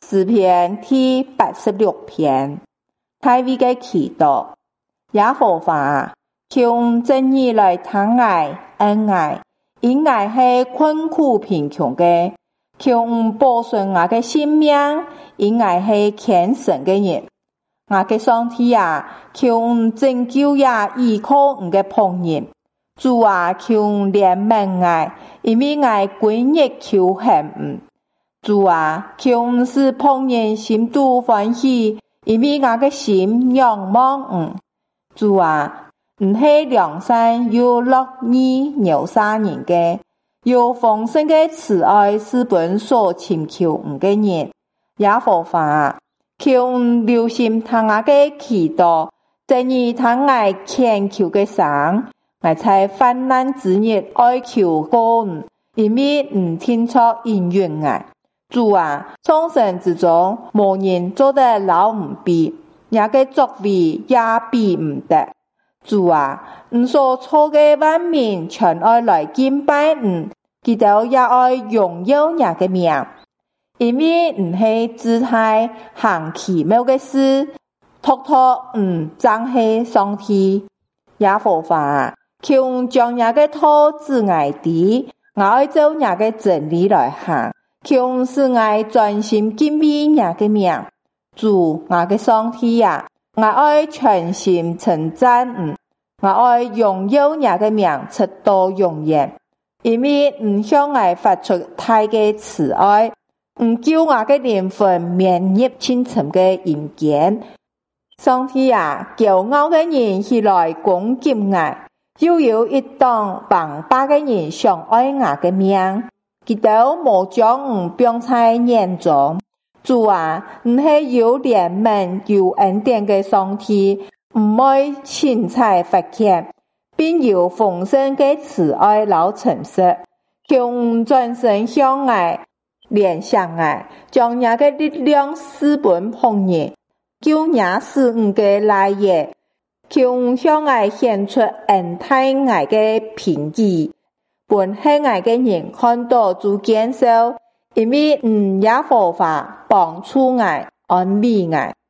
诗篇第86篇，大卫的祈祷。耶和华，求正義來疼愛恩愛，因愛是困苦貧窮的，求保存我的性命，因愛是虔誠的人。我的上帝啊，求拯救也依靠我的僕人。主啊，求憐憫我，因為我歸日求恨。主啊，求使僕人心度歡喜，因為我的心仰望。主啊，是良善又樂意饒恕人的，有豐盛的慈愛是本所尋求的人。耶和華，求留心聽我的祈禱，正義聽我懇求的聲，我在患難之日哀求告，因為聽錯應允我。主啊，眾神之中，無人做得了比，也個作為也比不得。主啊，所造的萬民全愛來敬拜他們也愛榮耀你的名，因為是姿態行奇妙的事，獨特彰顯上帝。耶和華，求將你的道指我知，我愛照你的真理來行。求使我專心敬畏你的名。主，我的上帝啊，我愛全心稱讚我愛榮耀你的名，直到永遠。因為向我發出大嘅慈愛，救我的靈魂免入深沉嘅陰間。上帝啊，驕傲的人起來攻擊我，又有一黨橫霸的人想愛我的命。他們沒將放在眼中。主啊，你是有憐憫有恩典的上帝，不愛輕踩發現，並有豐盛的慈愛和誠實。求轉身向我憐恤我，將你的力量施本僕人，救你使我的來也。求向我顯出恩待我的憑據。本黑暗的人看到主見受，因為耶和華幫助我，安慰我。